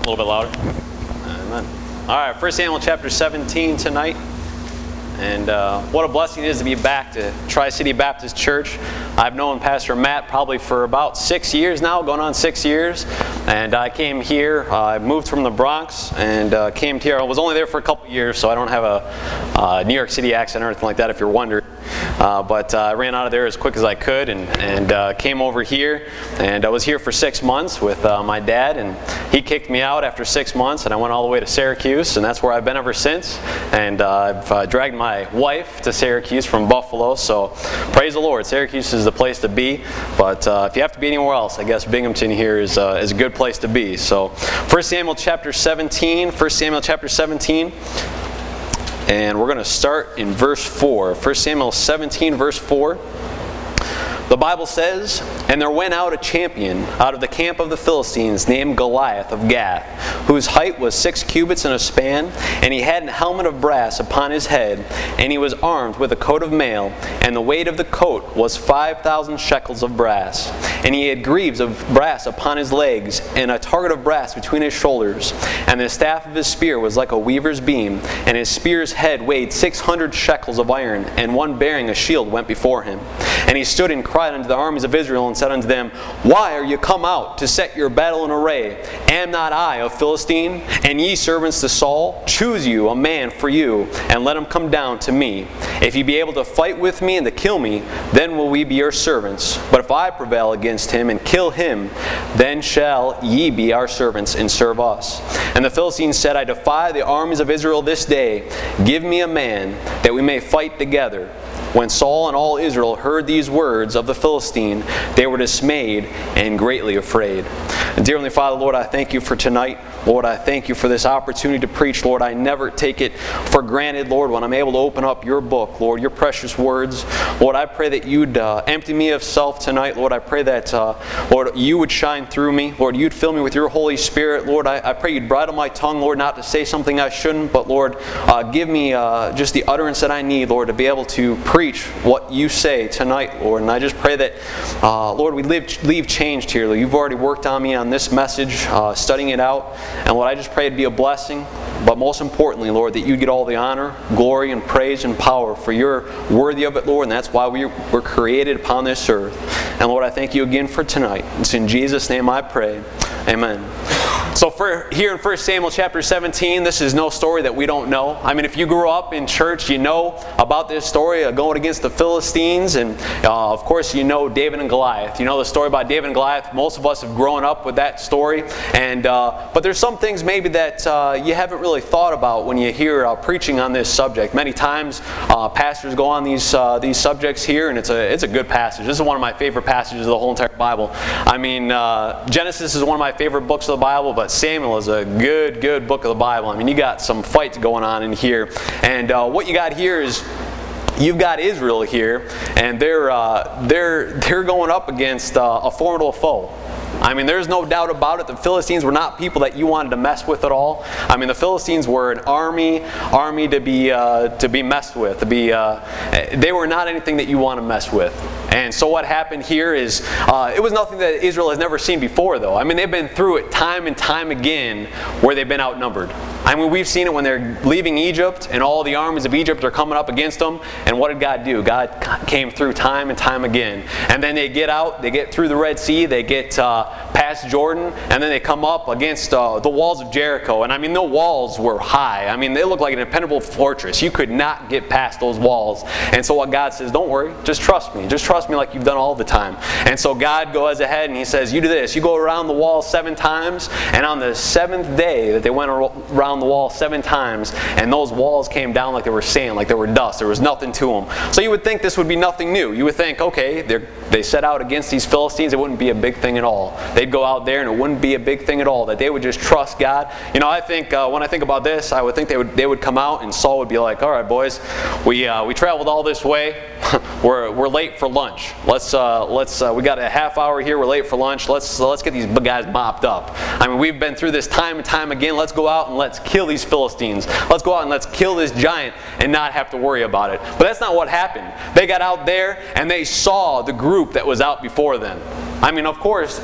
A little bit louder. Amen. All right, 1 Samuel chapter 17 tonight. And what a blessing it is to be back to Tri-City Baptist Church. I've known Pastor Matt probably for about 6 years now, going on 6 years. And I came here, I moved from the Bronx and came here. I was only there for a couple years, so I don't have a New York City accent or anything like that if you're wondering. But I ran out of there as quick as I could and came over here. And I was here for 6 months with my dad, and he kicked me out after 6 months, and I went all the way to Syracuse, and that's where I've been ever since. And I've dragged my wife to Syracuse from Buffalo, so praise the Lord. Syracuse is the place to be, but if you have to be anywhere else, I guess Binghamton here is a good place to be. So 1 Samuel chapter 17, and we're going to start in verse 4. 1 Samuel 17, verse 4. The Bible says, "And there went out a champion out of the camp of the Philistines named Goliath of Gath, whose height was 6 cubits and a span, and he had an helmet of brass upon his head, and he was armed with a coat of mail, and the weight of the coat was 5,000 shekels of brass. And he had greaves of brass upon his legs, and a target of brass between his shoulders. And the staff of his spear was like a weaver's beam, and his spear's head weighed 600 shekels of iron, and one bearing a shield went before him. And he stood and cried unto the armies of Israel, and said unto them, Why are you come out to set your battle in array? Am not I a Philistine? And ye servants to Saul, choose you a man for you, and let him come down to me. If ye be able to fight with me and to kill me, then will we be your servants. But if I prevail against him and kill him, then shall ye be our servants and serve us. And the Philistines said, I defy the armies of Israel this day. Give me a man that we may fight together. When Saul and all Israel heard these words of the Philistine, they were dismayed and greatly afraid." And dear Heavenly Father, Lord, I thank you for tonight. Lord, I thank you for this opportunity to preach. Lord, I never take it for granted, Lord, when I'm able to open up your book, Lord, your precious words. Lord, I pray that you'd empty me of self tonight. Lord, I pray that, Lord, you would shine through me. Lord, you'd fill me with your Holy Spirit. Lord, I pray you'd bridle my tongue, Lord, not to say something I shouldn't, but Lord, give me just the utterance that I need, Lord, to be able to preach what you say tonight, Lord. And I just pray that, Lord, we leave changed here. You've already worked on me on this message, studying it out. And Lord, I just pray it'd be a blessing. But most importantly, Lord, that you get all the honor, glory, and praise and power, for you're worthy of it, Lord. And that's why we were created upon this earth. And Lord, I thank you again for tonight. It's in Jesus' name I pray. Amen. So here in 1 Samuel chapter 17, this is no story that we don't know. I mean, if you grew up in church, you know about this story going against the Philistines. And of course, you know David and Goliath. You know the story about David and Goliath. Most of us have grown up with that story. And but there's some things maybe that you haven't really thought about when you hear preaching on this subject. Many times pastors go on these subjects here, and it's a good passage. This is one of my favorite passages of the whole entire Bible. I mean, Genesis is one of my favorite books of the Bible, but Samuel is a good book of the Bible. I mean, you got some fights going on in here. And what you got here is you've got Israel here, and they're going up against a formidable foe. I mean, there's no doubt about it. The Philistines were not people that you wanted to mess with at all. I mean, the Philistines were an army to be messed with. They were not anything that you want to mess with. And so what happened here is, it was nothing that Israel has never seen before, though. I mean, they've been through it time and time again where they've been outnumbered. I mean, we've seen it when they're leaving Egypt and all the armies of Egypt are coming up against them. And what did God do? God came through time and time again. And then they get out, they get through the Red Sea, they get past Jordan, and then they come up against the walls of Jericho. And I mean, the walls were high. I mean, they looked like an impenetrable fortress. You could not get past those walls. And so what God says, don't worry, just trust me. Just trust me like you've done all the time. And so God goes ahead and he says, you do this. You go around the wall 7 times, and on the 7th day that they went around the wall 7 times, and those walls came down like they were sand, like they were dust. There was nothing to them. So you would think this would be nothing new. You would think, okay, they set out against these Philistines. It wouldn't be a big thing at all. They'd go out there and it wouldn't be a big thing at all. That they would just trust God. You know, I think when I think about this, I would think they would come out and Saul would be like, all right, boys, we traveled all this way. We're late for lunch. Let's we got a half hour here. We're late for lunch. Let's get these guys mopped up. I mean, we've been through this time and time again. Let's go out and let's kill these Philistines. Let's go out and let's kill this giant and not have to worry about it. But that's not what happened. They got out there and they saw the group that was out before them. I mean, of course,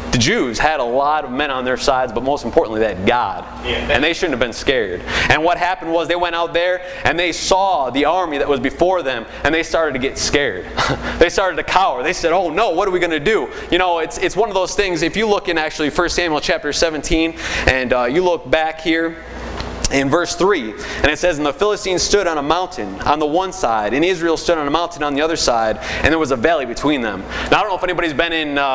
the Jews had a lot of men on their sides, but most importantly, they had God. And they shouldn't have been scared. And what happened was they went out there and they saw the army that was before them, and they started to get scared. They started to cower. They said, oh no, what are we going to do? You know, it's one of those things, if you look in actually 1 Samuel chapter 17, and you look back here, in verse 3, and it says, and the Philistines stood on a mountain on the one side, and Israel stood on a mountain on the other side, and there was a valley between them. Now, I don't know if anybody's been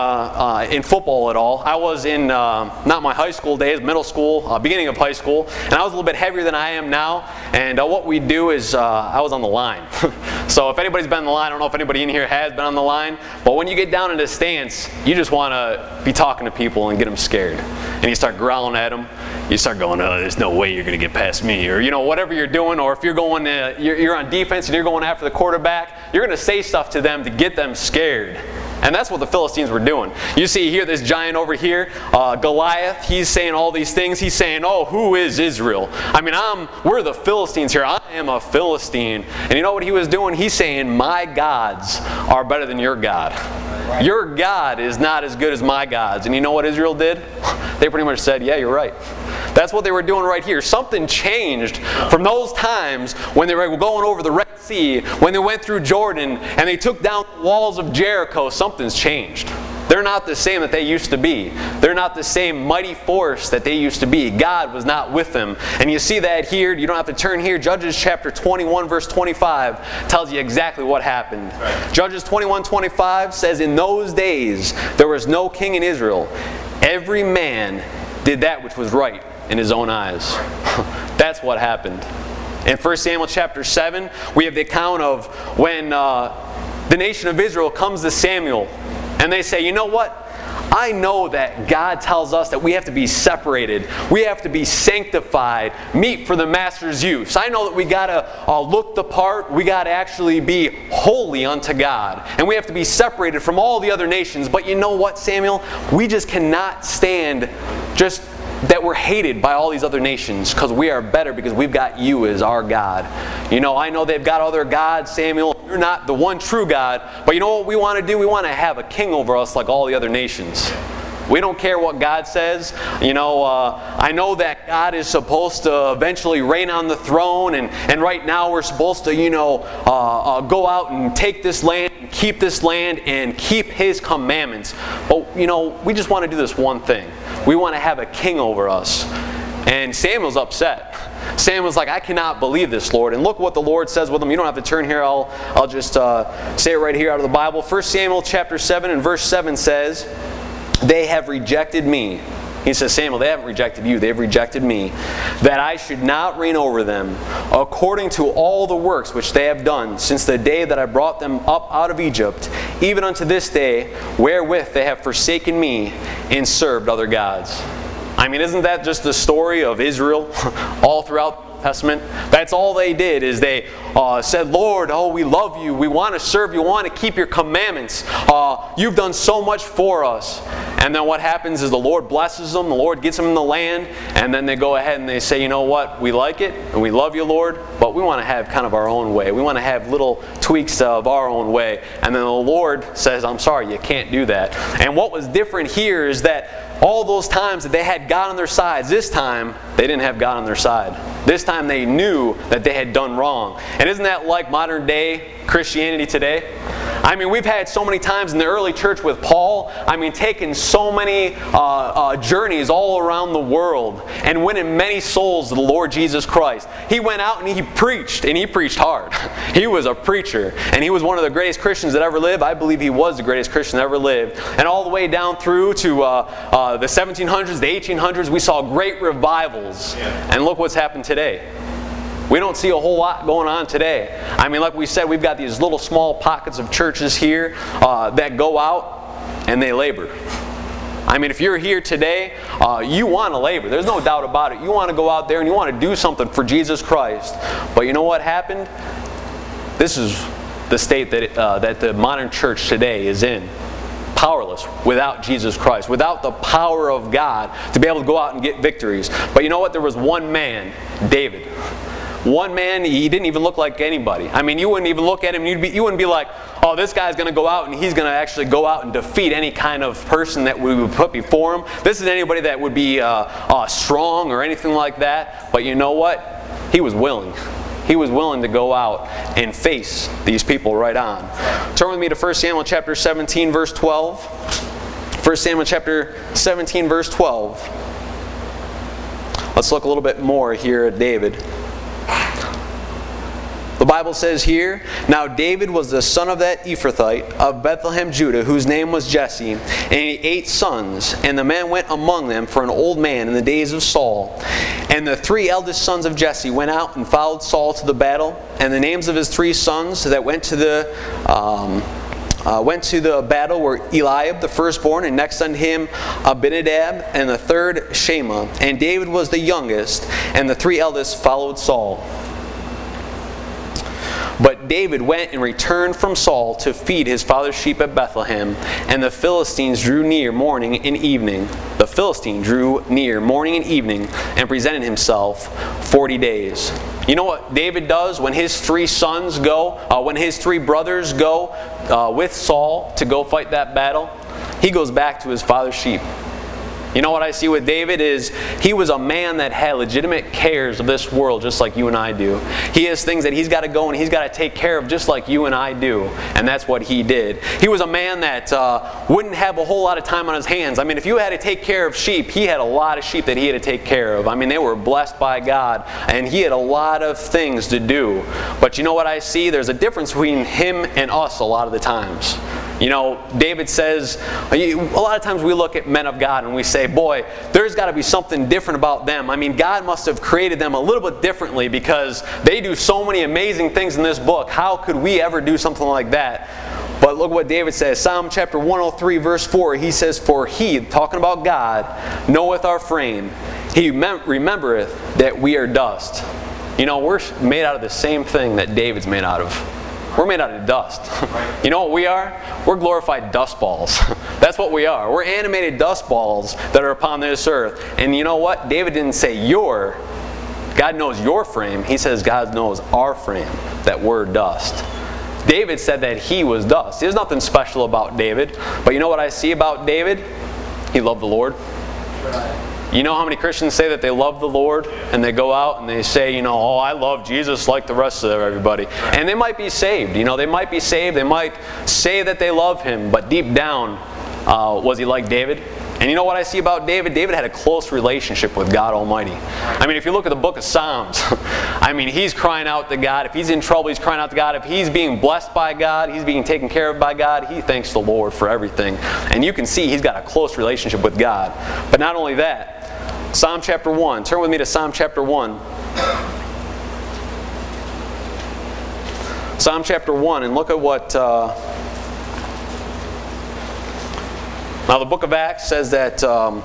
in football at all. I was in, not my high school days, middle school, beginning of high school, and I was a little bit heavier than I am now, and what we do is, I was on the line. So if anybody's been on the line, I don't know if anybody in here has been on the line, but when you get down into the stance, you just want to be talking to people and get them scared. And you start growling at them. You start going, oh, there's no way you're going to get past me, or whatever you're doing, or if you're going, you're on defense and you're going after the quarterback, you're going to say stuff to them to get them scared. And that's what the Philistines were doing. You see here this giant over here, Goliath, he's saying all these things. He's saying, oh, who is Israel? I mean, we're the Philistines here. I am a Philistine. And you know what he was doing? He's saying, my gods are better than your God. Your God is not as good as my gods. And you know what Israel did? They pretty much said, yeah, you're right. That's what they were doing right here. Something changed from those times when they were going over the Red Sea, when they went through Jordan, and they took down the walls of Jericho. Something's changed. They're not the same that they used to be. They're not the same mighty force that they used to be. God was not with them. And you see that here. You don't have to turn here. Judges chapter 21 verse 25 tells you exactly what happened. Right. Judges 21:25 says, in those days there was no king in Israel. Every man did that which was right in his own eyes. That's what happened. In 1 Samuel chapter 7, we have the account of when the nation of Israel comes to Samuel, and they say, you know what? I know that God tells us that we have to be separated. We have to be sanctified, meet for the master's use. I know that we got to look the part. We got to actually be holy unto God. And we have to be separated from all the other nations. But you know what, Samuel? We just cannot stand just that we're hated by all these other nations, because we are better because we've got you as our God. You know, I know they've got other gods, Samuel. You're not the one true God. But you know what we want to do? We want to have a king over us like all the other nations. We don't care what God says. You know, I know that God is supposed to eventually reign on the throne, and right now we're supposed to, go out and take this land, keep this land, and keep His commandments. But, we just want to do this one thing. We want to have a king over us. And Samuel's upset. Samuel's like, I cannot believe this, Lord. And look what the Lord says with him. You don't have to turn here. I'll just say it right here out of the Bible. 1 Samuel chapter 7 and verse 7 says, they have rejected me. He says, Samuel, they haven't rejected you. They've rejected me. That I should not reign over them according to all the works which they have done since the day that I brought them up out of Egypt, even unto this day, wherewith they have forsaken me and served other gods. I mean, isn't that just the story of Israel all throughout the Old Testament? That's all they did, is they said, Lord, we love you. We want to serve you. We want to keep your commandments. You've done so much for us. And then what happens is the Lord blesses them. The Lord gets them in the land. And then they go ahead and they say, you know what? We like it and we love you, Lord, but we want to have kind of our own way. We want to have little tweaks of our own way. And then the Lord says, I'm sorry, you can't do that. And what was different here is that all those times that they had God on their sides, this time they didn't have God on their side. This time they knew that they had done wrong. And isn't that like modern day Christianity today? I mean, we've had so many times in the early church with Paul, taking so many journeys all around the world and winning many souls to the Lord Jesus Christ. He went out and he preached hard. He was a preacher, and he was one of the greatest Christians that ever lived. I believe he was the greatest Christian that ever lived. And all the way down through to the 1700s, the 1800s, we saw great revivals. And look what's happened today. We don't see a whole lot going on today. Like we said, we've got these little small pockets of churches here that go out and they labor. If you're here today, you want to labor. There's no doubt about it. You want to go out there and you want to do something for Jesus Christ. But you know what happened? This is the state that the modern church today is in. Powerless without Jesus Christ, without the power of God to be able to go out and get victories. But you know what? There was one man, David. One man, he didn't even look like anybody. I mean, you wouldn't even look at him, you wouldn't be like, oh, this guy's going to go out and he's going to actually go out and defeat any kind of person that we would put before him. This is anybody that would be strong or anything like that. But you know what? He was willing. He was willing to go out and face these people right on. Turn with me to 1 Samuel chapter 17, verse 12. 1 Samuel chapter 17, verse 12. Let's look a little bit more here at David. The Bible says here, now David was the son of that Ephrathite of Bethlehem, Judah, whose name was Jesse, and he had 8 sons, and the man went among them for an old man in the days of Saul. And the 3 eldest sons of Jesse went out and followed Saul to the battle, and the names of his 3 sons that went to the battle were Eliab, the firstborn, and next unto him Abinadab, and the third Shema. And David was the youngest, and the 3 eldest followed Saul. But David went and returned from Saul to feed his father's sheep at Bethlehem, and the Philistines drew near morning and evening. The Philistine drew near morning and evening, and presented himself 40 days. You know what David does when his 3 sons go, when his 3 brothers go with Saul to go fight that battle? He goes back to his father's sheep. You know what I see with David is he was a man that had legitimate cares of this world just like you and I do. He has things that he's got to go and he's got to take care of just like you and I do. And that's what he did. He was a man that wouldn't have a whole lot of time on his hands. I mean, if you had to take care of sheep, he had a lot of sheep that he had to take care of. I mean, they were blessed by God and he had a lot of things to do. But you know what I see? There's a difference between him and us a lot of the times. You know, David says, a lot of times we look at men of God and we say, boy, there's got to be something different about them. I mean, God must have created them a little bit differently because they do so many amazing things in this book. How could we ever do something like that? But look what David says. Psalm chapter 103, verse 4, he says, for he, talking about God, knoweth our frame. He remembereth that we are dust. You know, we're made out of the same thing that David's made out of. We're made out of dust. You know what we are? We're glorified dust balls. That's what we are. We're animated dust balls that are upon this earth. And you know what? David didn't say your. God knows your frame. He says God knows our frame, that we're dust. David said that he was dust. There's nothing special about David. But you know what I see about David? He loved the Lord. You know how many Christians say that they love the Lord and they go out and they say, you know, oh, I love Jesus like the rest of everybody. And they might be saved. You know, they might be saved. They might say that they love him. But deep down, was he like David? And you know what I see about David? David had a close relationship with God Almighty. I mean, if you look at the book of Psalms, I mean, he's crying out to God. If he's in trouble, he's crying out to God. If he's being blessed by God, he's being taken care of by God, he thanks the Lord for everything. And you can see he's got a close relationship with God. But not only that, Psalm chapter 1. Turn with me to Psalm chapter 1. Psalm chapter 1, and look at what... Now the book of Acts says that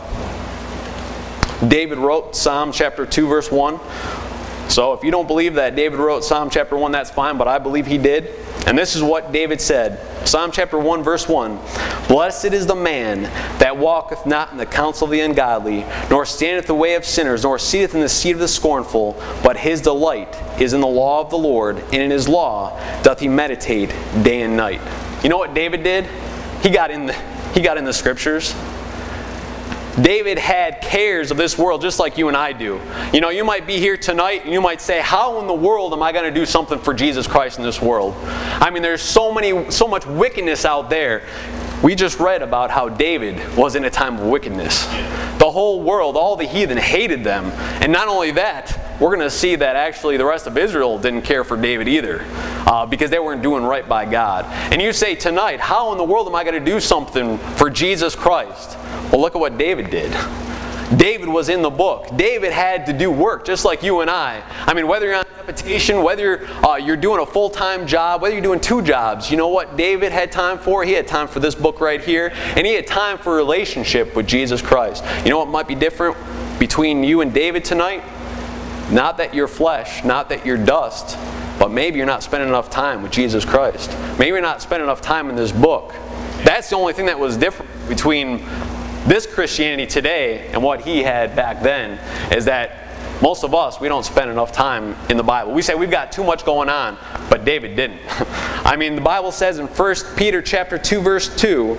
David wrote Psalm chapter 2, verse 1. So if you don't believe that David wrote Psalm chapter 1, that's fine, but I believe he did. And this is what David said. Psalm chapter 1, verse 1. Blessed is the man that walketh not in the counsel of the ungodly, nor standeth the way of sinners, nor sitteth in the seat of the scornful, but his delight is in the law of the Lord, and in his law doth he meditate day and night. You know what David did? He got in the scriptures. David had cares of this world just like you and I do. You know, you might be here tonight and you might say, how in the world am I going to do something for Jesus Christ in this world? I mean, there's so much wickedness out there. We just read about how David was in a time of wickedness. The whole world, all the heathen hated them. And not only that, we're going to see that actually the rest of Israel didn't care for David either because they weren't doing right by God. And you say tonight, how in the world am I going to do something for Jesus Christ? Well, look at what David did. David was in the book. David had to do work just like you and I. I mean, whether you're on deputation, whether you're doing a full-time job, whether you're doing 2 jobs, you know what David had time for? He had time for this book right here, and he had time for a relationship with Jesus Christ. You know what might be different between you and David tonight? Not that you're flesh, not that you're dust, but maybe you're not spending enough time with Jesus Christ. Maybe you're not spending enough time in this book. That's the only thing that was different between this Christianity today and what he had back then, is that most of us, we don't spend enough time in the Bible. We say we've got too much going on, but David didn't. I mean, the Bible says in 1 Peter chapter 2, verse 2,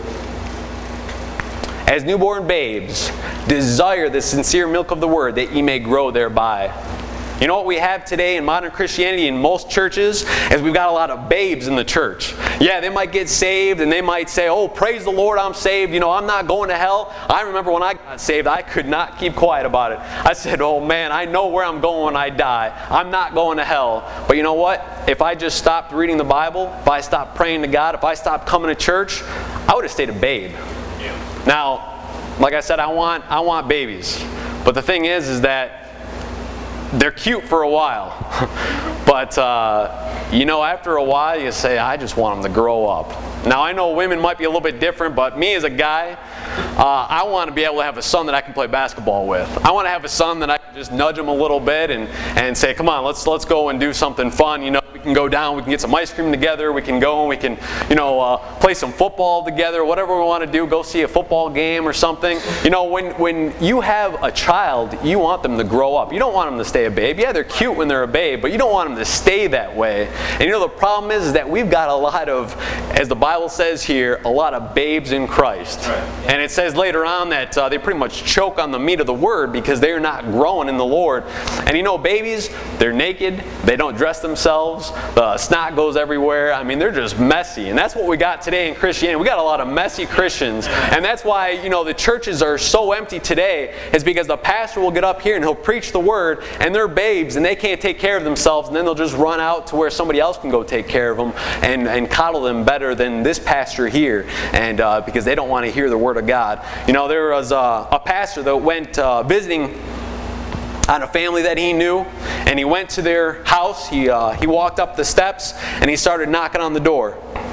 as newborn babes, desire the sincere milk of the word that ye may grow thereby. You know what we have today in modern Christianity in most churches is we've got a lot of babes in the church. Yeah, they might get saved and they might say, oh, praise the Lord, I'm saved. You know, I'm not going to hell. I remember when I got saved, I could not keep quiet about it. I said, oh man, I know where I'm going when I die. I'm not going to hell. But you know what? If I just stopped reading the Bible, if I stopped praying to God, if I stopped coming to church, I would have stayed a babe. Yeah. Now, like I said, I want babies. But the thing is that they're cute for a while, but you know, after a while you say, I just want them to grow up. Now I know women might be a little bit different, but me as a guy, I want to be able to have a son that I can play basketball with. I want to have a son that I can just nudge him a little bit and say, come on, let's go and do something fun. You know, we can go down, we can get some ice cream together, we can go and we can, you know, play some football together, whatever we want to do, go see a football game or something. You know, when you have a child, you want them to grow up. You don't want them to stay a babe. Yeah, they're cute when they're a babe, but you don't want them to stay that way. And you know, the problem is that we've got a lot of, as the Bible says here, a lot of babes in Christ. Right. And it says later on that they pretty much choke on the meat of the word because they're not growing in the Lord. And you know, babies, they're naked, they don't dress themselves, the snot goes everywhere. I mean, they're just messy. And that's what we got today in Christianity. We got a lot of messy Christians. And that's why, you know, the churches are so empty today, is because the pastor will get up here and he'll preach the word, and they're babes and they can't take care of themselves, and then they'll just run out to where somebody else can go take care of them and coddle them better than this pastor here, and because they don't want to hear the word of God. You know, there was a pastor that went visiting on a family that he knew, and he went to their house. He walked up the steps and he started knocking on the door.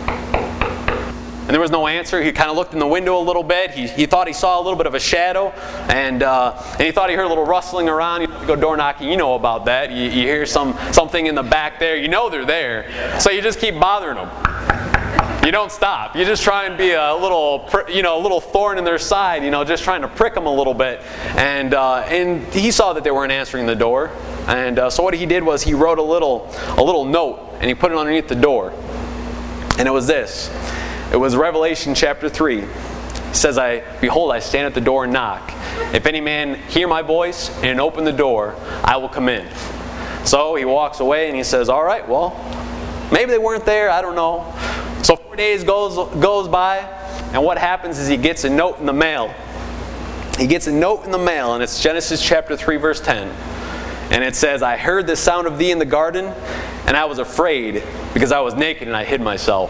And there was no answer. He kind of looked in the window a little bit. He thought he saw a little bit of a shadow, and he thought he heard a little rustling around. You go door knocking, you know about that. You hear something in the back there. You know they're there. So you just keep bothering them. You don't stop. You just try and be a little thorn in their side, you know, just trying to prick them a little bit. And he saw that they weren't answering the door. And so what he did was he wrote a little note, and he put it underneath the door. And it was this. It was Revelation chapter 3. It says, Behold, I stand at the door and knock. If any man hear my voice and open the door, I will come in. So he walks away and he says, all right, well, maybe they weren't there, I don't know. So 4 days goes by, and what happens is he gets a note in the mail. He gets a note in the mail, and it's Genesis chapter 3, verse 10. And it says, I heard the sound of thee in the garden, and I was afraid, because I was naked and I hid myself.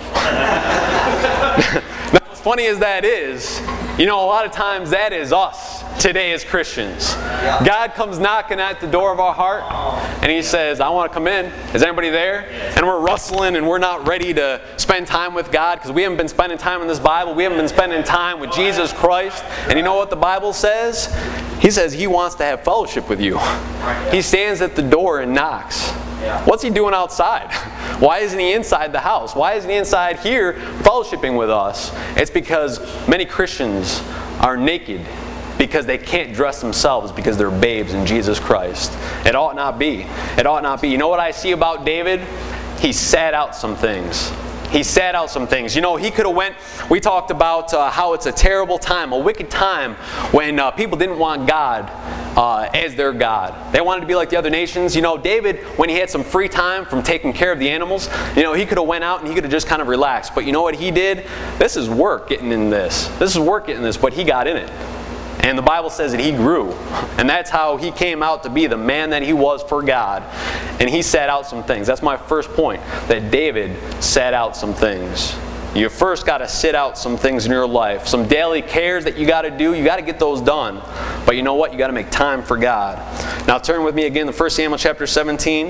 Now, as funny as that is, you know, a lot of times that is us today as Christians. God comes knocking at the door of our heart, and He says, I want to come in. Is anybody there? And we're rustling, and we're not ready to spend time with God because we haven't been spending time in this Bible. We haven't been spending time with Jesus Christ. And you know what the Bible says? He says He wants to have fellowship with you. He stands at the door and knocks. What's He doing outside? Why isn't He inside the house? Why isn't He inside here fellowshipping with us? It's because many Christians are naked because they can't dress themselves because they're babes in Jesus Christ. It ought not be. It ought not be. You know what I see about David? He sat out some things. He sat out some things. You know, he could have went, we talked about how it's a terrible time, a wicked time when people didn't want God as their God. They wanted to be like the other nations. You know, David, when he had some free time from taking care of the animals, you know, he could have went out and he could have just kind of relaxed. But you know what he did? This is work getting in this. This is work getting this, but he got in it. And the Bible says that he grew. And that's how he came out to be the man that he was for God. And he sat out some things. That's my first point, that David sat out some things. You first got to sit out some things in your life. Some daily cares that you got to do, you got to get those done. But you know what? You got to make time for God. Now turn with me again to 1 Samuel chapter 17.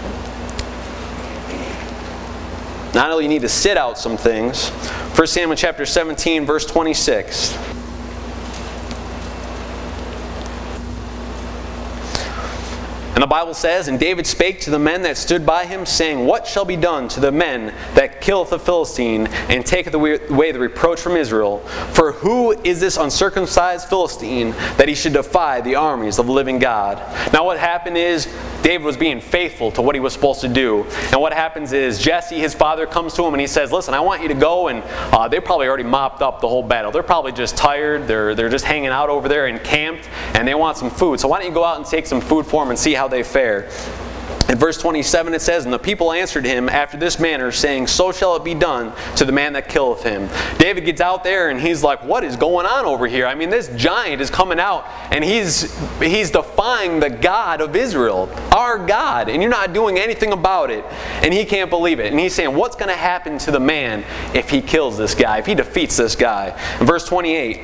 Not only you need to sit out some things. 1 Samuel chapter 17, verse 26. And And the Bible says, "And David spake to the men that stood by him, saying, What shall be done to the men that killeth the Philistine, and taketh away the reproach from Israel? For who is this uncircumcised Philistine, that he should defy the armies of the living God?" Now what happened is, David was being faithful to what he was supposed to do. And what happens is, Jesse, his father, comes to him and he says, "Listen, I want you to go," and they probably already mopped up the whole battle. They're probably just tired. They're just hanging out over there encamped, and they want some food. So why don't you go out and take some food for them and see how they fare. In verse 27 it says, "And the people answered him after this manner, saying, So shall it be done to the man that killeth him." David gets out there and he's like, what is going on over here? I mean, this giant is coming out and he's defying the God of Israel, our God, and you're not doing anything about it. And he can't believe it. And he's saying, what's going to happen to the man if he kills this guy, if he defeats this guy? In verse 28,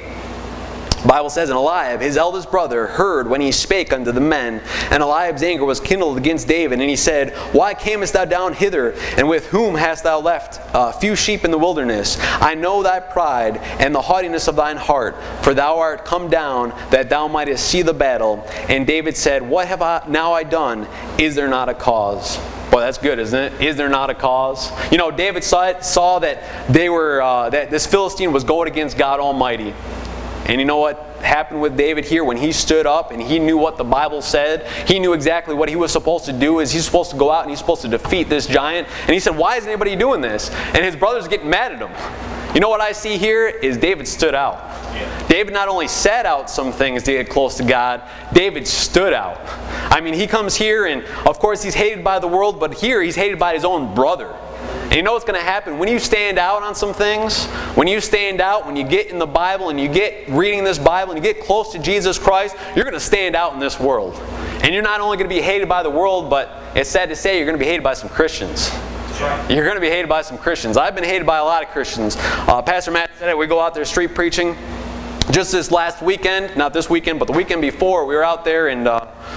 the Bible says, "And Eliab, his eldest brother, heard when he spake unto the men. And Eliab's anger was kindled against David. And he said, Why camest thou down hither? And with whom hast thou left few sheep in the wilderness? I know thy pride and the haughtiness of thine heart. For thou art come down, that thou mightest see the battle. And David said, What have I now done? Is there not a cause?" Boy, that's good, isn't it? Is there not a cause? You know, David saw that they were that this Philistine was going against God Almighty. And you know what happened with David here when he stood up and he knew what the Bible said? He knew exactly what he was supposed to do. Is he's supposed to go out and he's supposed to defeat this giant. And he said, why is anybody doing this? And his brothers getting mad at him. You know what I see here is David stood out. David not only sat out some things to get close to God, David stood out. I mean, he comes here and of course he's hated by the world, but here he's hated by his own brother. And you know what's going to happen? When you stand out on some things, when you stand out, when you get in the Bible and you get reading this Bible and you get close to Jesus Christ, you're going to stand out in this world. And you're not only going to be hated by the world, but it's sad to say you're going to be hated by some Christians. You're going to be hated by some Christians. I've been hated by a lot of Christians. Pastor Matt said it, we go out there street preaching. Just this last weekend, not this weekend, but the weekend before, we were out there in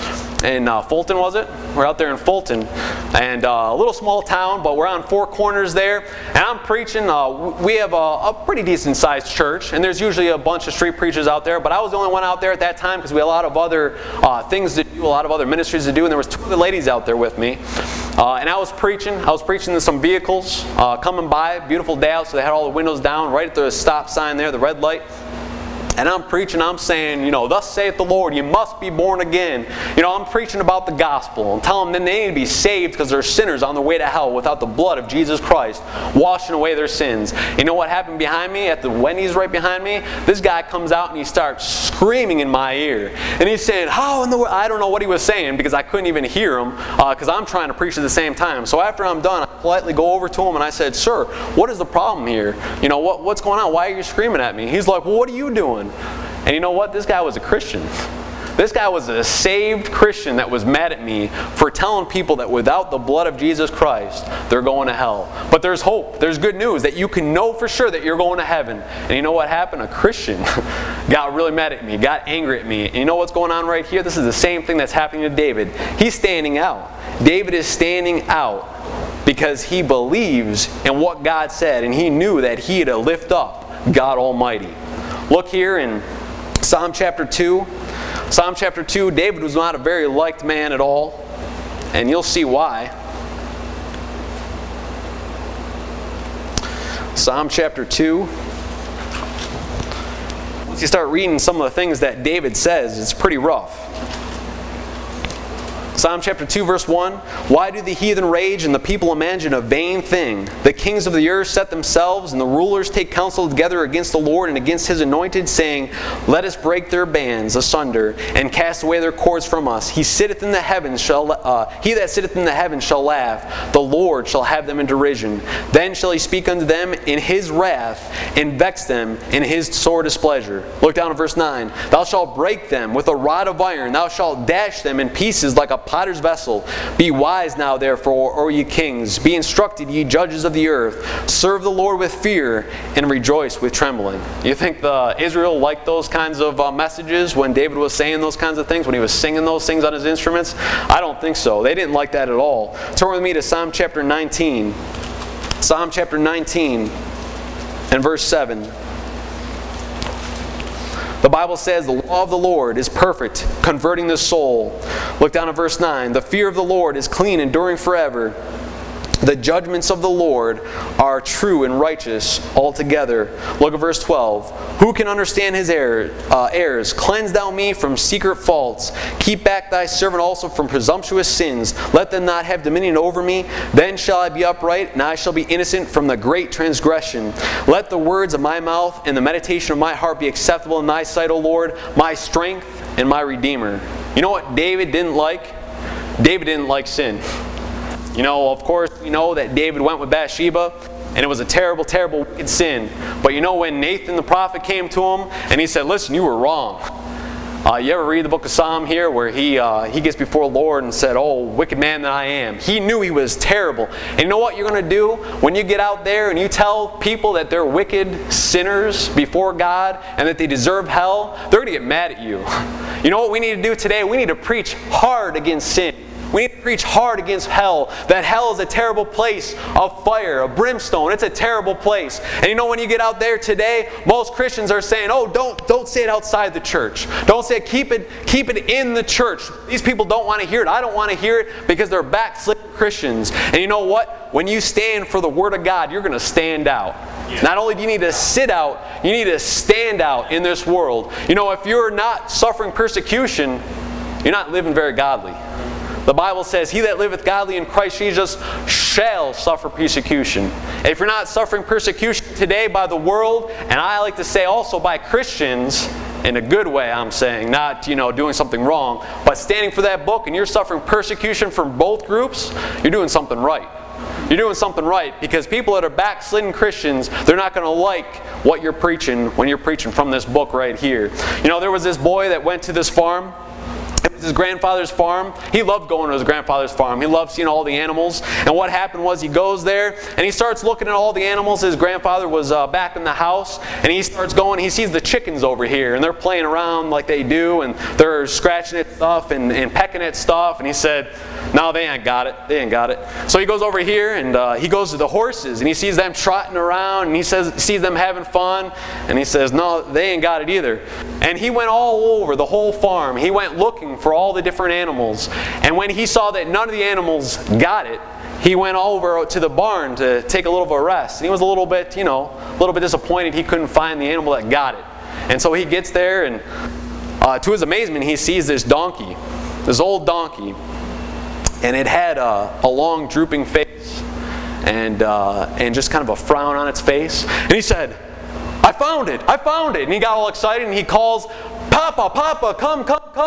Fulton, was it? We're out there in Fulton, and a little small town, but we're on four corners there, and I'm preaching. We have a pretty decent sized church, and there's usually a bunch of street preachers out there, but I was the only one out there at that time because we had a lot of other things to do, a lot of other ministries to do, and there was two other ladies out there with me. And I was preaching to some vehicles coming by, beautiful day out, so they had all the windows down, right at the stop sign there, the red light. And I'm preaching, I'm saying, you know, thus saith the Lord, you must be born again. You know, I'm preaching about the gospel. I'm telling them they need to be saved because they're sinners on their way to hell without the blood of Jesus Christ washing away their sins. You know what happened behind me at the Wendy's right behind me? This guy comes out and he starts screaming in my ear. And he's saying, how in the world? I don't know what he was saying because I couldn't even hear him because I'm trying to preach at the same time. So after I'm done, I politely go over to him and I said, "Sir, what is the problem here? You know, what's going on? Why are you screaming at me?" He's like, "Well, what are you doing?" And you know what? This guy was a Christian. This guy was a saved Christian that was mad at me for telling people that without the blood of Jesus Christ, they're going to hell. But there's hope. There's good news that you can know for sure that you're going to heaven. And you know what happened? A Christian got really mad at me, got angry at me. And you know what's going on right here? This is the same thing that's happening to David. He's standing out. David is standing out because he believes in what God said, and he knew that he had to lift up God Almighty. Look here in Psalm chapter 2. Psalm chapter 2, David was not a very liked man at all, and you'll see why. Psalm chapter 2. Once you start reading some of the things that David says, it's pretty rough. Psalm chapter 2 verse 1, "Why do the heathen rage and the people imagine a vain thing? The kings of the earth set themselves, and the rulers take counsel together against the Lord and against His anointed, saying, Let us break their bands asunder, and cast away their cords from us. He that sitteth in the heavens shall laugh. The Lord shall have them in derision. Then shall He speak unto them in His wrath, and vex them in His sore displeasure." Look down at verse 9. "Thou shalt break them with a rod of iron. Thou shalt dash them in pieces like a potter's vessel. Be wise now, therefore, O ye kings. Be instructed, ye judges of the earth. Serve the Lord with fear, and rejoice with trembling." You think Israel liked those kinds of messages when David was saying those kinds of things, when he was singing those things on his instruments? I don't think so. They didn't like that at all. Turn with me to Psalm chapter 19. Psalm chapter 19 and verse 7. The Bible says the law of the Lord is perfect, converting the soul. Look down at verse 9. The fear of the Lord is clean, enduring forever. The judgments of the Lord are true and righteous altogether. Look at verse 12. Who can understand his errors? Cleanse thou me from secret faults. Keep back thy servant also from presumptuous sins. Let them not have dominion over me. Then shall I be upright, and I shall be innocent from the great transgression. Let the words of my mouth and the meditation of my heart be acceptable in thy sight, O Lord, my strength and my Redeemer. You know what David didn't like? David didn't like sin. You know, of course, we know that David went with Bathsheba, and it was a terrible, terrible, wicked sin. But you know when Nathan the prophet came to him, and he said, listen, you were wrong. You ever read the book of Psalm here where he gets before the Lord and said, oh, wicked man that I am. He knew he was terrible. And you know what you're going to do when you get out there and you tell people that they're wicked sinners before God and that they deserve hell? They're going to get mad at you. You know what we need to do today? We need to preach hard against sin. We need to preach hard against hell. That hell is a terrible place of fire, of brimstone. It's a terrible place. And you know when you get out there today, most Christians are saying, oh, don't say it outside the church. Don't say it, keep it in the church. These people don't want to hear it. I don't want to hear it because they're backslidden Christians. And you know what? When you stand for the Word of God, you're going to stand out. Yeah. Not only do you need to sit out, you need to stand out in this world. You know, if you're not suffering persecution, you're not living very godly. The Bible says, he that liveth godly in Christ Jesus shall suffer persecution. If you're not suffering persecution today by the world, and I like to say also by Christians, in a good way I'm saying, not doing something wrong, but standing for that book and you're suffering persecution from both groups, you're doing something right. You're doing something right because people that are backslidden Christians, they're not going to like what you're preaching when you're preaching from this book right here. You know, there was this boy that went to this farm. It was his grandfather's farm. He loved going to his grandfather's farm. He loved seeing all the animals. And what happened was he goes there and he starts looking at all the animals. His grandfather was back in the house and he starts going. He sees the chickens over here and they're playing around like they do and they're scratching at stuff and pecking at stuff. And he said, no, they ain't got it. They ain't got it. So he goes over here and he goes to the horses and he sees them trotting around and he sees them having fun. And he says, no, they ain't got it either. And he went all over the whole farm. He went looking for all the different animals. And when he saw that none of the animals got it, he went over to the barn to take a little of a rest. And he was a little bit disappointed he couldn't find the animal that got it. And so he gets there and to his amazement he sees this donkey, this old donkey. And it had a long drooping face and just kind of a frown on its face. And he said, I found it. And he got all excited and he calls, Papa, come.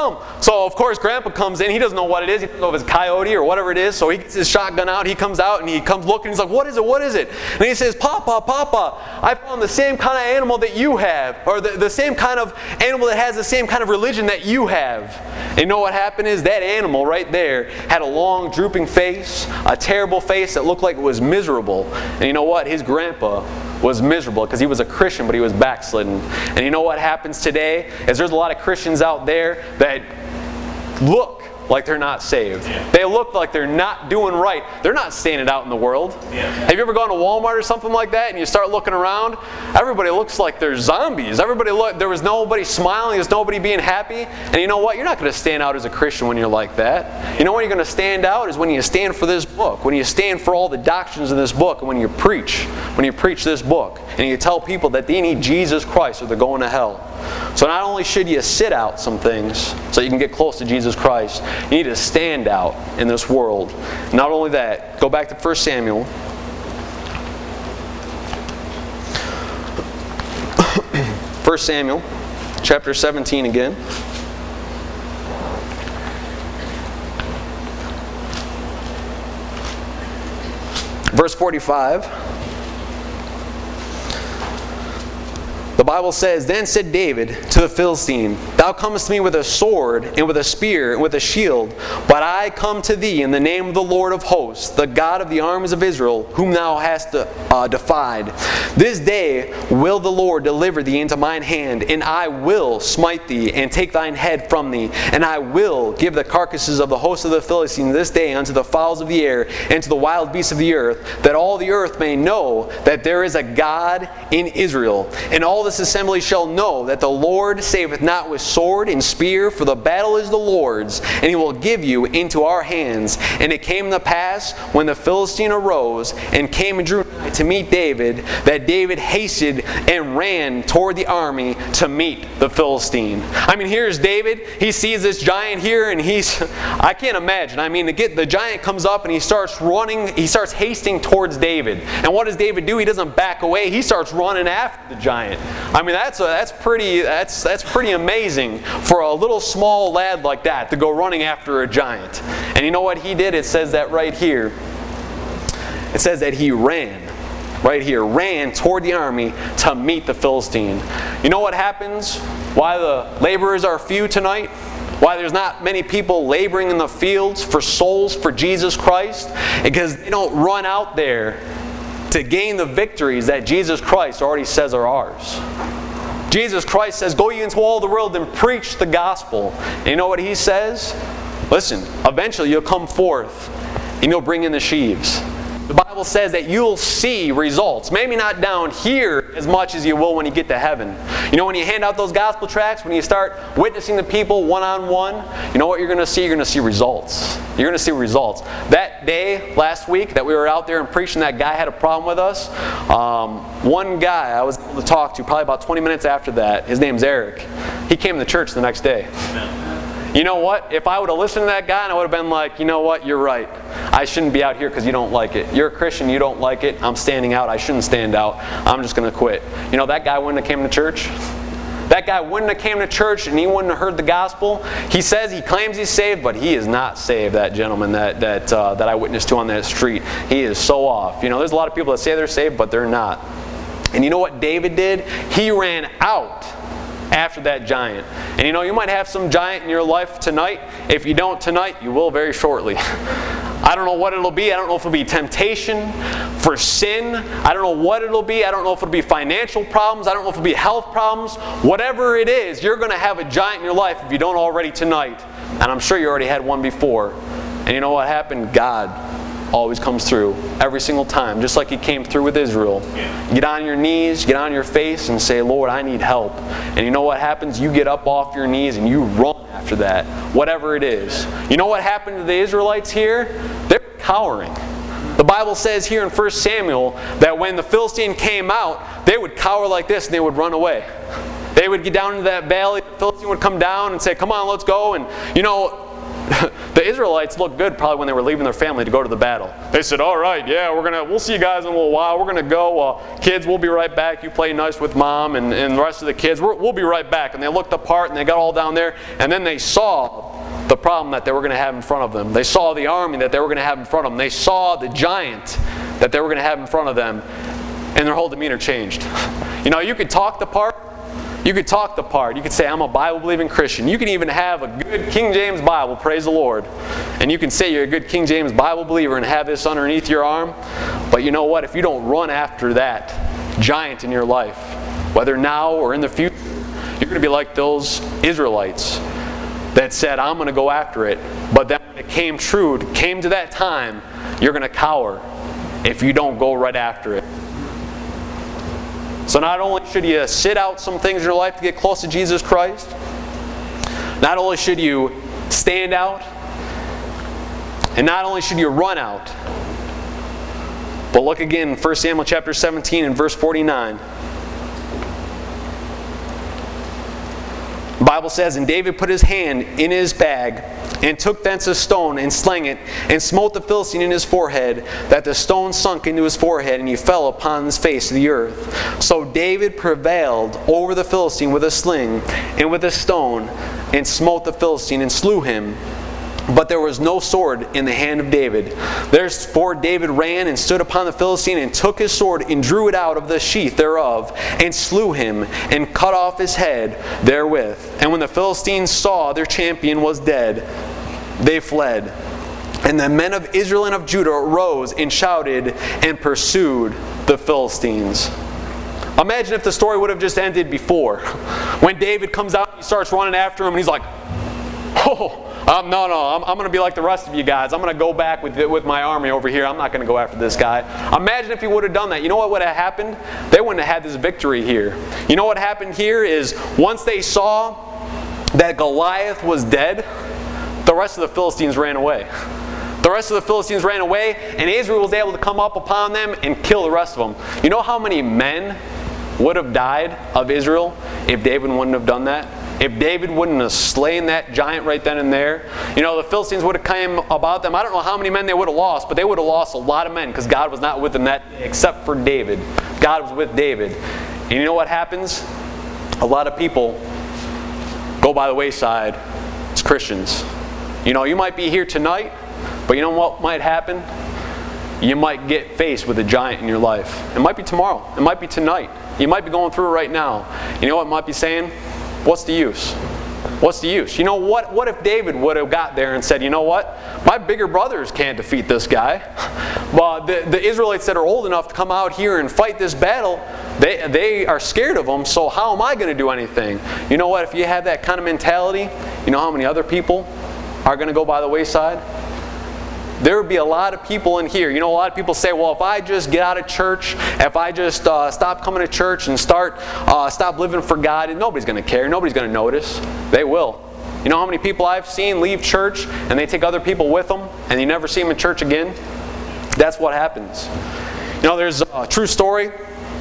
So of course Grandpa comes in. He doesn't know what it is. He doesn't know if it's a coyote or whatever it is. So he gets his shotgun out. He comes out and he comes looking. He's like, what is it? And he says, Papa, I found the same kind of animal that you have. Or the same kind of animal that has the same kind of religion that you have. And you know what happened is that animal right there had a long drooping face. A terrible face that looked like it was miserable. And you know what? His grandpa was miserable because he was a Christian, but he was backslidden. And you know what happens today is there's a lot of Christians out there that look like they're not saved. Yeah. They look like they're not doing right. They're not standing out in the world. Yeah. Have you ever gone to Walmart or something like that and you start looking around? Everybody looks like they're zombies. There was nobody smiling. There's nobody being happy. And you know what? You're not going to stand out as a Christian when you're like that. You know when you're going to stand out is when you stand for this book. When you stand for all the doctrines in this book. And when you preach this book. And you tell people that they need Jesus Christ or they're going to hell. So not only should you sit out some things so you can get close to Jesus Christ, you need to stand out in this world. Not only that, go back to 1 Samuel. 1 Samuel, chapter 17 again. Verse 45. The Bible says, Then said David to the Philistine, Thou comest to me with a sword, and with a spear, and with a shield, but I come to thee in the name of the Lord of hosts, the God of the armies of Israel, whom thou hast defied. This day will the Lord deliver thee into mine hand, and I will smite thee, and take thine head from thee, and I will give the carcasses of the host of the Philistines this day unto the fowls of the air, and to the wild beasts of the earth, that all the earth may know that there is a God in Israel. And all the this assembly shall know that the Lord saveth not with sword and spear, for the battle is the Lord's, and he will give you into our hands. And it came to pass, when the Philistine arose and came and drew nigh to meet David, that David hasted and ran toward the army to meet the Philistine. I mean, here's David. He sees this giant here, and I can't imagine. I mean, the giant comes up and he starts running. He starts hasting towards David. And what does David do? He doesn't back away. He starts running after the giant. I mean, that's pretty amazing for a little small lad like that to go running after a giant. And you know what he did? It says that right here. It says that he ran. Right here, ran toward the army to meet the Philistine. You know what happens? Why the laborers are few tonight? Why there's not many people laboring in the fields for souls for Jesus Christ? Because they don't run out there to gain the victories that Jesus Christ already says are ours. Jesus Christ says, go ye into all the world and preach the gospel. And you know what he says? Listen, eventually you'll come forth and you'll bring in the sheaves. The Bible says that you'll see results. Maybe not down here as much as you will when you get to heaven. You know, when you hand out those gospel tracts, when you start witnessing the people one-on-one, you know what you're going to see? You're going to see results. You're going to see results. That day, last week, that we were out there and preaching, that guy had a problem with us. One guy I was able to talk to probably about 20 minutes after that, his name's Eric. He came to church the next day. You know what? If I would have listened to that guy and I would have been like, you know what? You're right. I shouldn't be out here because you don't like it. You're a Christian, you don't like it. I'm standing out. I shouldn't stand out. I'm just going to quit. You know, that guy wouldn't have came to church. That guy wouldn't have came to church and he wouldn't have heard the gospel. He claims he's saved, but he is not saved, that gentleman that I witnessed to on that street. He is so off. You know, there's a lot of people that say they're saved, but they're not. And you know what David did? He ran out after that giant. And you know, you might have some giant in your life tonight. If you don't tonight, you will very shortly. I don't know what it'll be. I don't know if it'll be temptation for sin. I don't know what it'll be. I don't know if it'll be financial problems. I don't know if it'll be health problems. Whatever it is, you're going to have a giant in your life if you don't already tonight. And I'm sure you already had one before. And you know what happened? God always comes through every single time, just like he came through with Israel. Get on your knees, get on your face and say, Lord, I need help. And you know what happens? You get up off your knees and you run after that, whatever it is. You know what happened to the Israelites here? They're cowering. The Bible says here in 1 Samuel that when the Philistine came out, they would cower like this and they would run away. They would get down into that valley, the Philistine would come down and say, come on, let's go. And you know, the Israelites looked good probably when they were leaving their family to go to the battle. They said, all right, yeah, we'll see you guys in a little while. We're going to go. Kids, we'll be right back. You play nice with mom and the rest of the kids. We'll be right back. And they looked apart and they got all down there. And then they saw the problem that they were going to have in front of them. They saw the army that they were going to have in front of them. They saw the giant that they were going to have in front of them. And their whole demeanor changed. You know, you could talk the part. You could talk the part. You could say, I'm a Bible-believing Christian. You can even have a good King James Bible, praise the Lord. And you can say you're a good King James Bible believer and have this underneath your arm. But you know what? If you don't run after that giant in your life, whether now or in the future, you're going to be like those Israelites that said, I'm going to go after it. But then when it came true, it came to that time, you're going to cower if you don't go right after it. So not only should you sit out some things in your life to get close to Jesus Christ, not only should you stand out, and not only should you run out, but look again in 1 Samuel chapter 17 and verse 49. The Bible says, and David put his hand in his bag, and took thence a stone, and slang it, and smote the Philistine in his forehead, that the stone sunk into his forehead, and he fell upon his face to the earth. So David prevailed over the Philistine with a sling, and with a stone, and smote the Philistine, and slew him. But there was no sword in the hand of David. Therefore David ran and stood upon the Philistine, and took his sword, and drew it out of the sheath thereof, and slew him, and cut off his head therewith. And when the Philistines saw their champion was dead, they fled. And the men of Israel and of Judah arose and shouted and pursued the Philistines. Imagine if the story would have just ended before. When David comes out and he starts running after him, and he's like, oh, no, I'm going to be like the rest of you guys. I'm going to go back with my army over here. I'm not going to go after this guy. Imagine if he would have done that. You know what would have happened? They wouldn't have had this victory here. You know what happened here is once they saw that Goliath was dead, the rest of the Philistines ran away. The rest of the Philistines ran away, and Israel was able to come up upon them and kill the rest of them. You know how many men would have died of Israel if David wouldn't have done that? If David wouldn't have slain that giant right then and there, you know, the Philistines would have came about them. I don't know how many men they would have lost, but they would have lost a lot of men because God was not with them that day except for David. God was with David. And you know what happens? A lot of people go by the wayside. It's Christians. You know, you might be here tonight, but you know what might happen? You might get faced with a giant in your life. It might be tomorrow. It might be tonight. You might be going through it right now. You know what it might be saying? What's the use? What's the use? You know, what if David would have got there and said, you know what? My bigger brothers can't defeat this guy. But the Israelites that are old enough to come out here and fight this battle, they are scared of them, so how am I going to do anything? You know what? If you have that kind of mentality, you know how many other people are going to go by the wayside? There would be a lot of people in here. You know, a lot of people say, well, if I just get out of church, if I just stop coming to church and stop living for God, nobody's going to care. Nobody's going to notice. They will. You know how many people I've seen leave church and they take other people with them and you never see them in church again? That's what happens. You know, there's a true story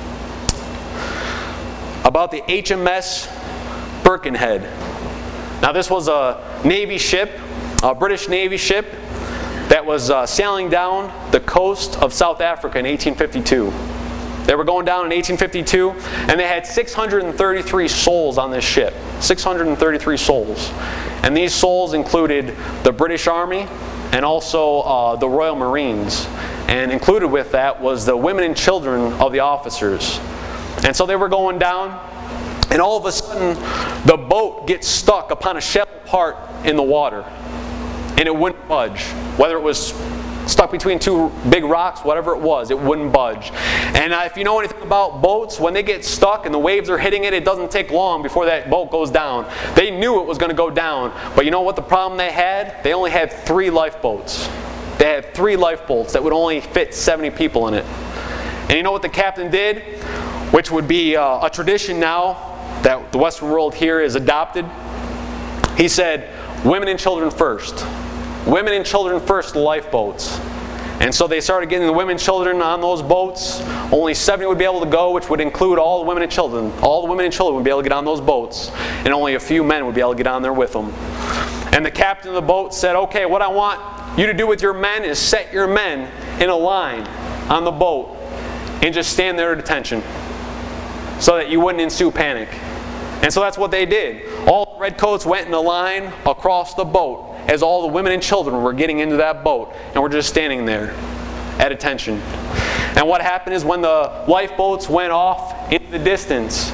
about the HMS Birkenhead. Now, this was a Navy ship, a British Navy ship, that was sailing down the coast of South Africa in 1852. They were going down in 1852, and they had 633 souls on this ship. 633 souls. And these souls included the British Army and also the Royal Marines. And included with that was the women and children of the officers. And so they were going down, and all of a sudden, the boat gets stuck upon a shallow part in the water. And it wouldn't budge. Whether it was stuck between two big rocks, whatever it was, it wouldn't budge. And if you know anything about boats, when they get stuck and the waves are hitting it, it doesn't take long before that boat goes down. They knew it was going to go down. But you know what the problem they had? They only had 3 lifeboats. They had 3 lifeboats that would only fit 70 people in it. And you know what the captain did? Which would be a tradition now that the Western world here is adopted. He said, women and children first. Women and children first, lifeboats. And so they started getting the women and children on those boats. Only 70 would be able to go, which would include all the women and children. All the women and children would be able to get on those boats. And only a few men would be able to get on there with them. And the captain of the boat said, okay, what I want you to do with your men is set your men in a line on the boat and just stand there at attention so that you wouldn't ensue panic. And so that's what they did. All the redcoats went in a line across the boat as all the women and children were getting into that boat and were just standing there at attention. And what happened is when the lifeboats went off in the distance,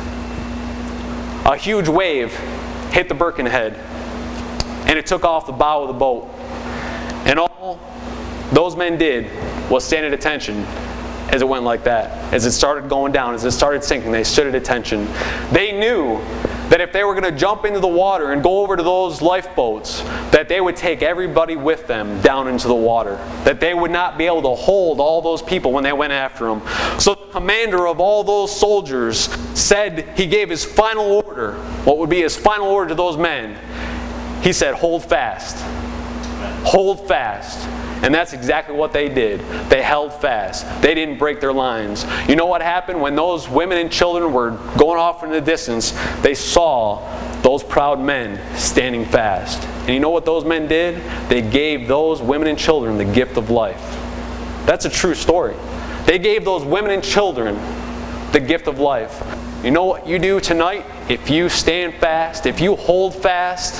a huge wave hit the Birkenhead and it took off the bow of the boat. And all those men did was stand at attention as it went like that. As it started going down, as it started sinking, they stood at attention. They knew that if they were going to jump into the water and go over to those lifeboats, that they would take everybody with them down into the water. That they would not be able to hold all those people when they went after them. So the commander of all those soldiers said, he gave his final order, what would be his final order to those men. He said, hold fast. Hold fast. And that's exactly what they did. They held fast. They didn't break their lines. You know what happened? When those women and children were going off in the distance, they saw those proud men standing fast. And you know what those men did? They gave those women and children the gift of life. That's a true story. They gave those women and children the gift of life. You know what you do tonight? If you stand fast, if you hold fast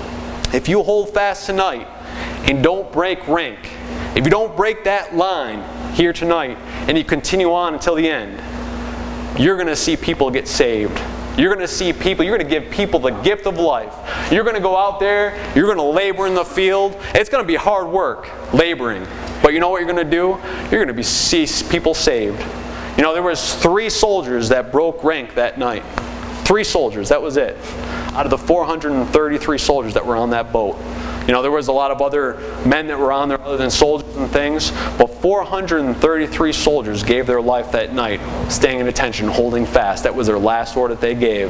tonight, and don't break rank, if you don't break that line here tonight and you continue on until the end, you're going to see people get saved. You're going to see people, you're going to give people the gift of life. You're going to go out there, you're going to labor in the field. It's going to be hard work, laboring. But you know what you're going to do? You're going to see people saved. You know, there was 3 soldiers that broke rank that night. 3 soldiers, that was it. Out of the 433 soldiers that were on that boat. You know, there was a lot of other men that were on there other than soldiers and things, but 433 soldiers gave their life that night, staying at attention, holding fast. That was their last order that they gave.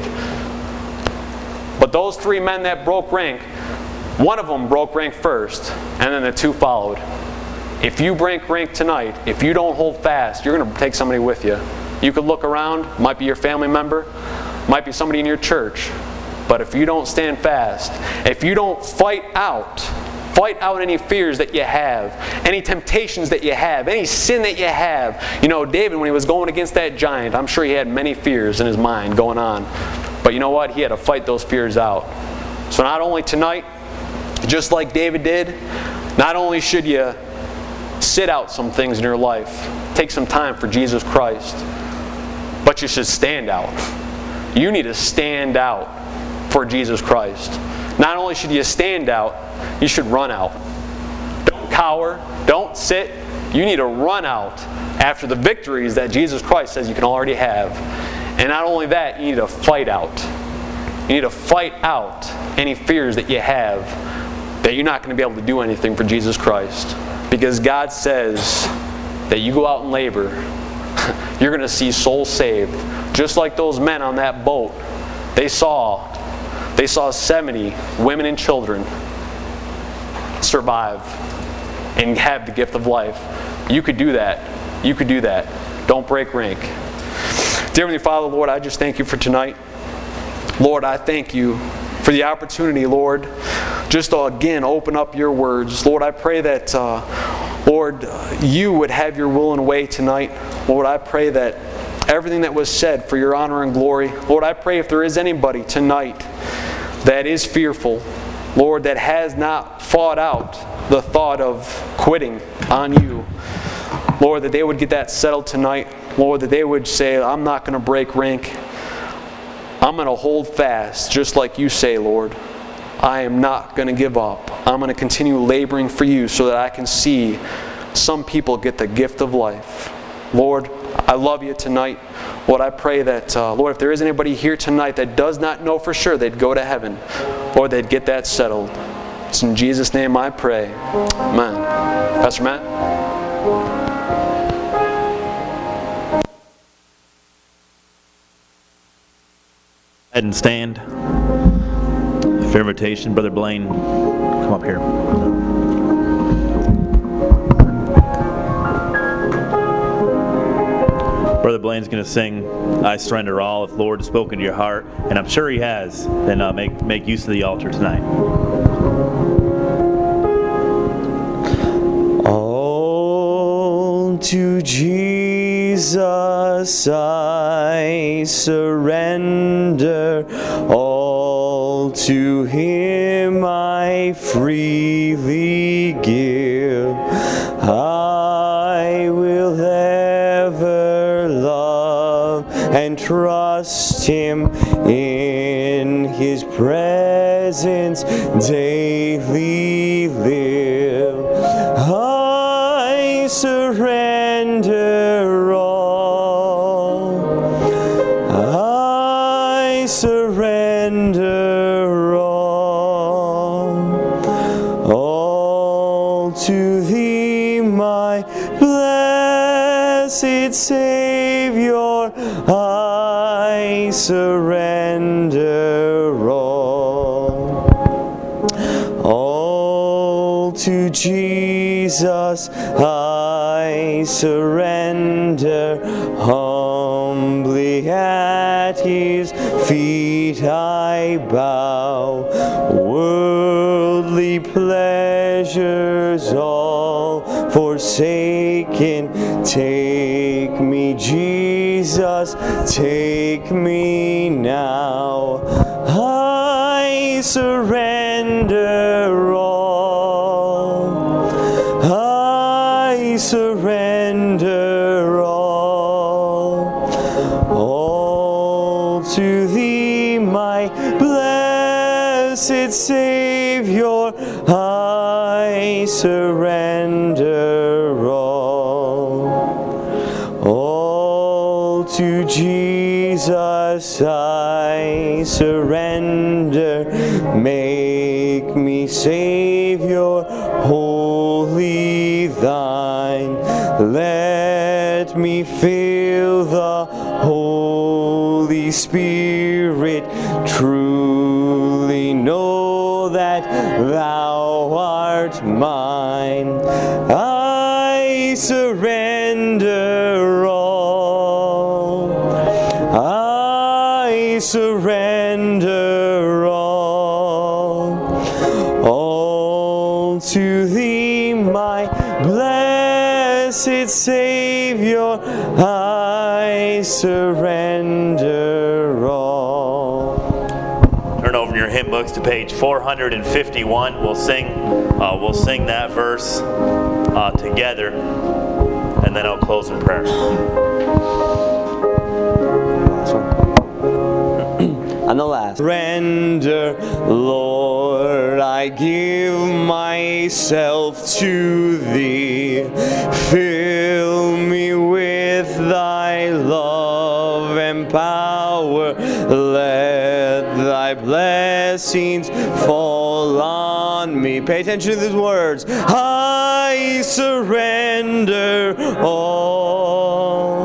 But those 3 men that broke rank, one of them broke rank first, and then the 2 followed. If you break rank tonight, if you don't hold fast, you're going to take somebody with you. You could look around, might be your family member, might be somebody in your church. But if you don't stand fast, if you don't fight out any fears that you have, any temptations that you have, any sin that you have. You know, David, when he was going against that giant, I'm sure he had many fears in his mind going on. But you know what? He had to fight those fears out. So not only tonight, just like David did, not only should you sit out some things in your life, take some time for Jesus Christ, but you should stand out. You need to stand out for Jesus Christ. Not only should you stand out, you should run out. Don't cower, don't sit. You need to run out after the victories that Jesus Christ says you can already have. And not only that, you need to fight out. You need to fight out any fears that you have that you're not going to be able to do anything for Jesus Christ. Because God says that you go out and labor, you're going to see souls saved. Just like those men on that boat, they saw 70 women and children survive and have the gift of life. You could do that. You could do that. Don't break rank. Dear Heavenly Father, Lord, I just thank you for tonight. Lord, I thank you for the opportunity, Lord, just to again open up your words. Lord, I pray that, Lord, you would have your will and way tonight. Lord, I pray that everything that was said for your honor and glory. Lord, I pray if there is anybody tonight that is fearful, Lord, that has not fought out the thought of quitting on you, Lord, that they would get that settled tonight. Lord, that they would say, I'm not going to break rank. I'm going to hold fast, just like you say, Lord. I am not going to give up. I'm going to continue laboring for you so that I can see some people get the gift of life. Lord, I love you tonight. Lord, I pray that, Lord, if there is anybody here tonight that does not know for sure they'd go to heaven, or they'd get that settled. It's in Jesus' name I pray. Amen. Pastor Matt? Ahead and stand. For invitation, Brother Blaine, come up here. Brother Blaine's going to sing I Surrender All. If the Lord has spoken to your heart, and I'm sure he has, then make use of the altar tonight. All to Jesus I surrender, all to him I freely give. I will ever love and trust him, in his presence daily live. I surrender all. I surrender all to thee, my blessed Savior. I surrender all to Jesus I surrender, humbly at his feet I bow. Worldly pleasures all forsaken, take me, Jesus, take me now. I surrender all. I surrender all to thee, my blessed Savior. I surrender all to Jesus I surrender. Make me Savior let me feel the Holy Spirit. Truly know that thou art mine. I surrender all. I surrender all to thee, my blessed Savior. I surrender all. Turn over in your hymn books to page 451. We'll sing that verse together, and then I'll close in prayer. On the last. Surrender, Lord, I give myself to thee. Fill me with thy love and power. Let thy blessings fall on me. Pay attention to these words. I surrender all.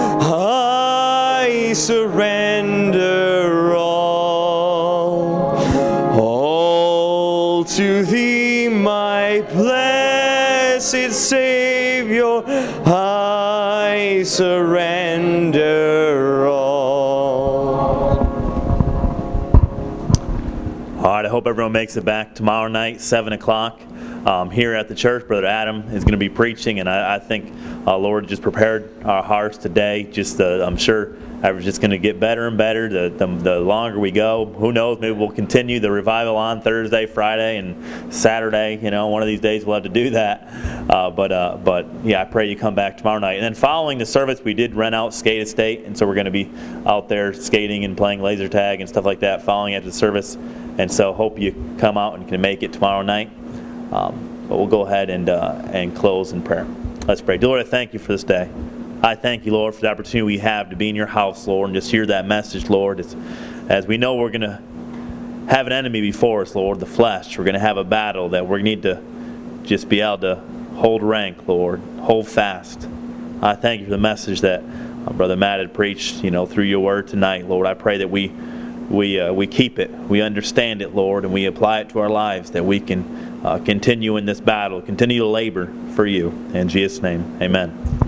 I surrender all to thee, my blessed Savior. I surrender all. All right, I hope everyone makes it back tomorrow night, 7 o'clock. Here at the church, Brother Adam is going to be preaching, and I think Lord just prepared our hearts today. I'm sure it's just going to get better and better the longer we go. Who knows, maybe we'll continue the revival on Thursday, Friday, and Saturday. One of these days we'll have to do that. But yeah, I pray you come back tomorrow night. And then following the service, we did rent out Skate Estate, and so we're going to be out there skating and playing laser tag and stuff like that following after the service. And so hope you come out and can make it tomorrow night. But we'll go ahead and close in prayer. Let's pray. Dear Lord, I thank you for this day. I thank you, Lord, for the opportunity we have to be in your house, Lord, and just hear that message, Lord. As we know we're going to have an enemy before us, Lord, the flesh. We're going to have a battle that we need to just be able to hold rank, Lord, hold fast. I thank you for the message that Brother Matt had preached, through your word tonight, Lord. I pray that we keep it, we understand it, Lord, and we apply it to our lives, that we can continue in this battle, continue to labor for you. In Jesus' name, amen.